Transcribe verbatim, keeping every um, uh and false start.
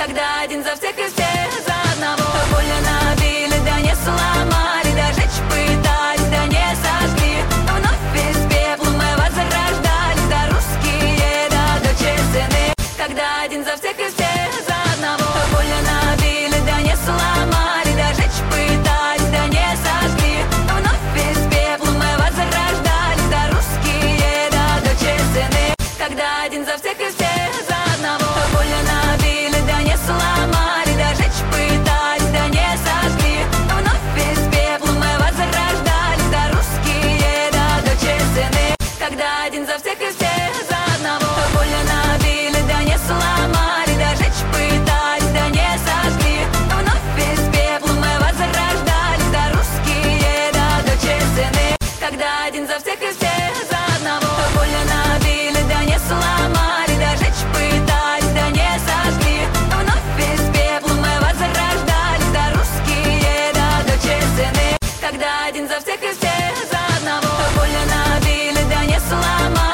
когда один за всех и все за одного. Больно набили, да не сломали, да жечь пытались, да не сожгли. Вновь из пепла мы возрождались, да русские, да дочь сыны, когда один за всех и все.